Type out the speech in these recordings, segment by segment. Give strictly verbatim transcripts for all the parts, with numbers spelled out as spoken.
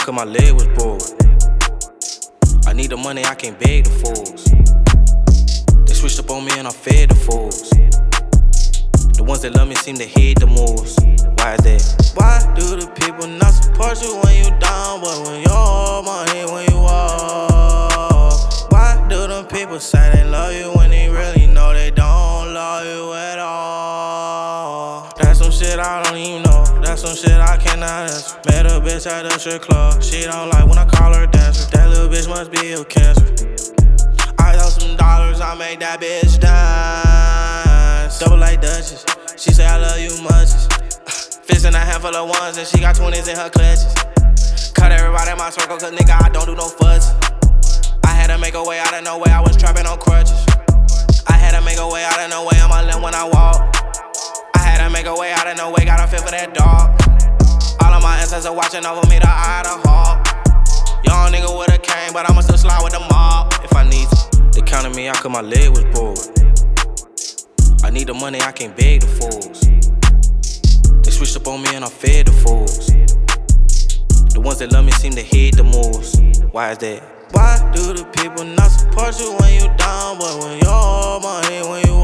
cause my leg was broke. I need the money, I can't beg the fools. They switched up on me and I fed the fools. The ones that love me seem to hate the moves. Why is that? Why do the people not support you when you down, but when you're all money, when you up? Why do them people say they love you when they really know they don't love you at all? That's some shit I don't even know. That's some shit I cannot answer. Met a bitch at the strip club. She don't like when I call her dancer. That little bitch must be a cancer. I throw some dollars, I make that bitch dance. Double like Duchess. She say I love you much. Fist in a handful of ones and she got twenties in her clutches. Cut everybody in my circle cause nigga I don't do no fuss. I had to make a way out of nowhere, I was trapping on crutches. I had to make a way out of nowhere, I'ma limp when I walk. I had to make a way out of nowhere, got a feel for that dog. All of my ancestors are watching over me, the eye of the hawk. Young nigga with a cane, but I'ma still slide with the mob if I need to. They counted me out cause my leg was broke. I need the money, I can't beg the fools. They switched up on me and I fed the fools. The ones that love me seem to hate the moves. Why is that? Why do the people not support you when you down, but when you're all money, when you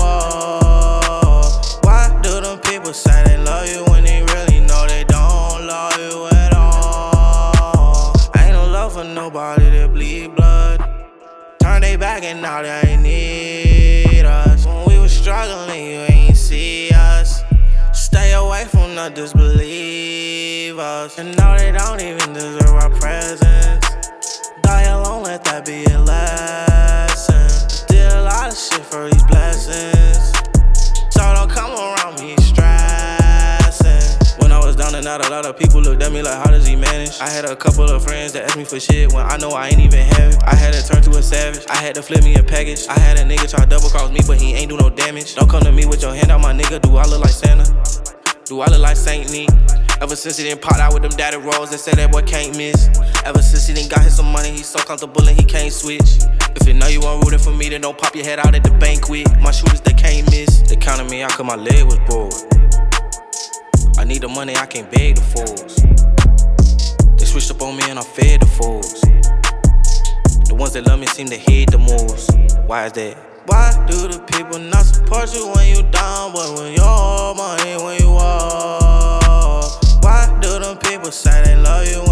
up? Why do them people say they love you when they really know they don't love you at all? Ain't no love for nobody that bleed blood. Turn they back and now they ain't need us. When we was struggling, you ain't see us. Stay away from the disbelievers. And now they don't even deserve our presence. Die alone, let that be a lesson. Did a lot of shit for these blessings, so don't come around me stressing. When I was down and out, a lot of people looked at me like, how does he manage? I had a couple of friends that asked me for shit when I know I ain't even have it. I had to turn to a savage, I had to flip me a package. I had a nigga try to double cross me, but he ain't do no damage. Don't come to me with your hand out, my nigga, do I look like Santa? Do I look like Saint Nick? Ever since he done popped out with them daddy rolls and said that boy can't miss. Ever since he done got him some money, he's so comfortable and he can't switch. If you know you weren't rooting for me, then don't pop your head out at the banquet. My shooters, they can't miss. They counted me out cause my leg was broke. I need the money, I can't beg the fools. They switched up on me and I fed the fools. The ones that love me seem to hate the moves. Why is that? Why do the people not support you when you down, but when you're all money, when you up? Why do them people say they love you